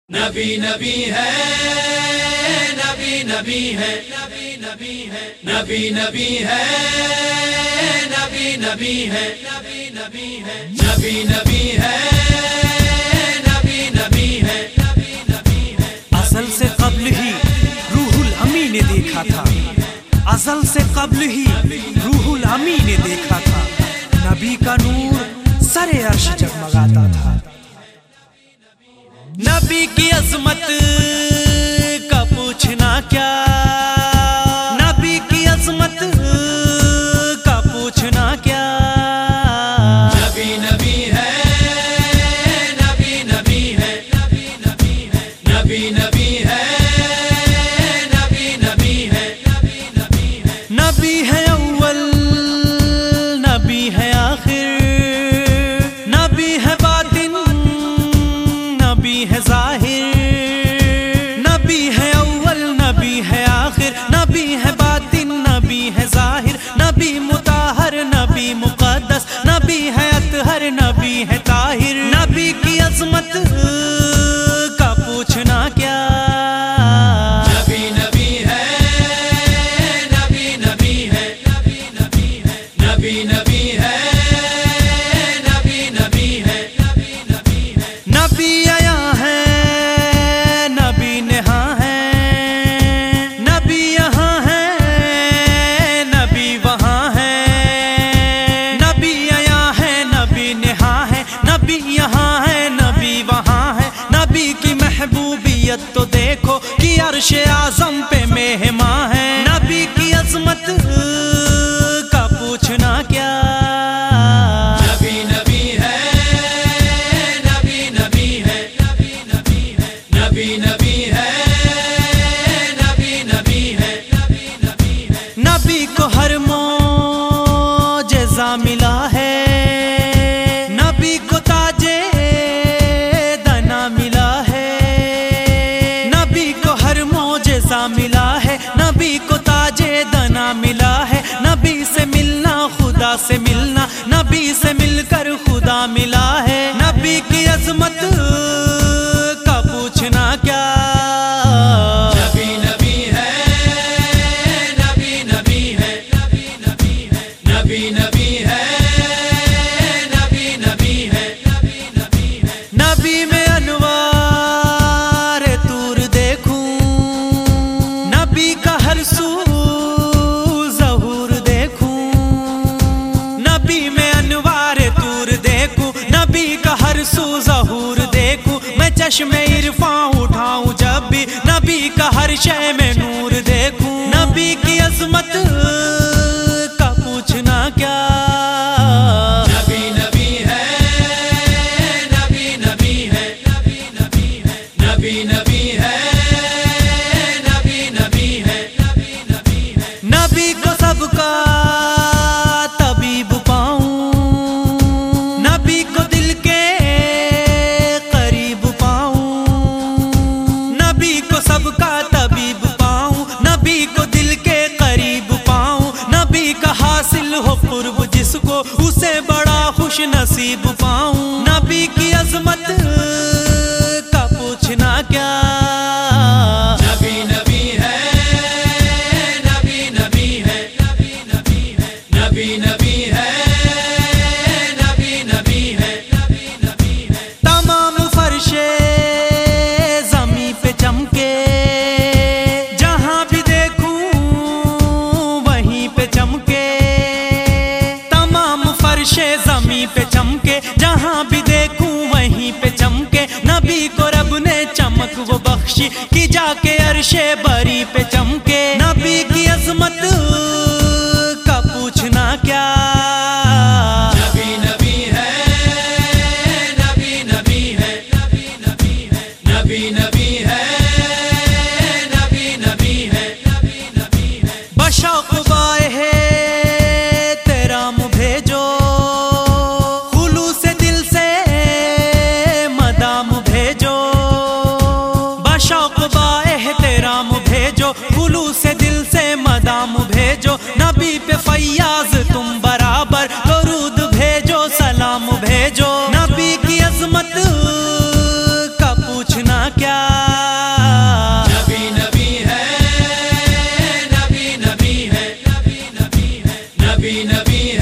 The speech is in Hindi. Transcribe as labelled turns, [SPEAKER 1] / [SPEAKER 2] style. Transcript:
[SPEAKER 1] नबी नबी है, नबी नबी है, नबी नबी है, नबी नबी है, नबी नबी है, नबी नबी है, नबी नबी है, नबी नबी है, नबी नबी है।
[SPEAKER 2] अज़ल से क़ब्ल ही रूहुल अमी ने देखा था, अज़ल से क़ब्ल ही रूहुल अमी ने देखा था। नबी का नूर सरे अर्श जगमगाता था। नबी की अज़मत का पूछना क्या, नबी की अज़मत का पूछना क्या।
[SPEAKER 1] नबी नबी है, नबी नबी है, नबी नबी है, नबी नबी है, नबी नबी है, नबी नबी है।
[SPEAKER 2] नबी है अव्वल, नबी है आखिर, नबी है बातिन, नबी है ज़ाहिर। नबी है अव्वल, नबी है आखिर, नबी है बातिन, नबी है ज़ाहिर। नबी मुताहर, नबी मुक़द्दस, नबी है अतहर, नबी है ताहिर। नबी की अज़मत का पूछना क्या।
[SPEAKER 1] नबी नबी है, नबी नबी है, नबी नबी है, नबी नबी है, नबी नबी है, नबी नबी है।
[SPEAKER 2] नबी आया है, नबी नेहा है, नबी यहाँ है, नबी वहाँ है। नबी आया है, नबी नेहा है, नबी यहाँ है, नबी वहाँ है। नबी की महबूबियत तो देखो कि अर्श आज़म पे मेहमां है। नबी की अज़मत का पूछना क्या।
[SPEAKER 1] नबी नबी है, नबी नबी है, नबी नबी है, नबी नबी है, नबी नबी है, नबी नबी है।
[SPEAKER 2] नबी को हर मौजज़ा मिला है, नबी को ताजे दना मिला है। नबी को हर मौजज़ा मिला है, नबी को ताजे दना मिला है। नबी से मिलना खुदा से मिलना, नबी से मिलकर खुदा मिला है। नबी की अज़मत का पूछना क्या।
[SPEAKER 1] नबी नबी है, नबी नबी है, नबी नबी है, नबी नबी है, नबी नबी है, नबी नबी है।
[SPEAKER 2] नबी में अनवार तूर देखूं, नबी का हर सू ज़हूर देखूं। नबी में अनवार तूर देखूं, नबी का हर सू ज़हूर देखूं। मैं चश्मे इरफा उठाऊं जब भी, नबी का हर शय में नूर देखूं। नबी की अज़मत का पूछना क्या।
[SPEAKER 1] नबी नबी है, नबी नबी है, नबी नबी है, नबी नबी है, नबी नबी है, नबी नबी है।
[SPEAKER 2] नबी को सबका तबीब पाऊं, नबी को दिल के करीब पाऊं। नबी को सबका तबीब पाऊं, नबी को दिल के करीब पाऊं। नबी का हासिल हो कुर्ब जिसको, उसे बड़ा खुश नसीब पाऊं। नबी की अज़मत का पूछना क्या।
[SPEAKER 1] नबी नबी है, नबी नबी है, नबी नबी है, नबी नबी है, नबी नबी है, नबी नबी है।
[SPEAKER 2] तमाम फर्शे ज़मीं पे चमके, जहाँ भी देखूं वहीं पे चमके। तमाम फर्शे ज़मीं पे चमके, जहाँ भी देखूं वहीं पे चमके। नबी को रब ने चमक वो बख्शी कि जाके अर्शे बरी पे चमके। नबी की अज़मत का पूछना क्या।
[SPEAKER 1] नबी नबी है, नबी नबी है, नबी नबी है, नबी नबी है, नबी नबी है, नबी नबी है।
[SPEAKER 2] बशौक़ बाए है तेरा मुँह भेजो, खुलूस दिल से मदाम भेजो। बशौक़ बाए है तेरा मुँह भेजो, खुलूस दिल से मदाम भेजो। नबी पे फैयाज तुम बराबर, दरूद भेजो सलाम भेजो। नबी की अज़मत का पूछना क्या।
[SPEAKER 1] नबी नबी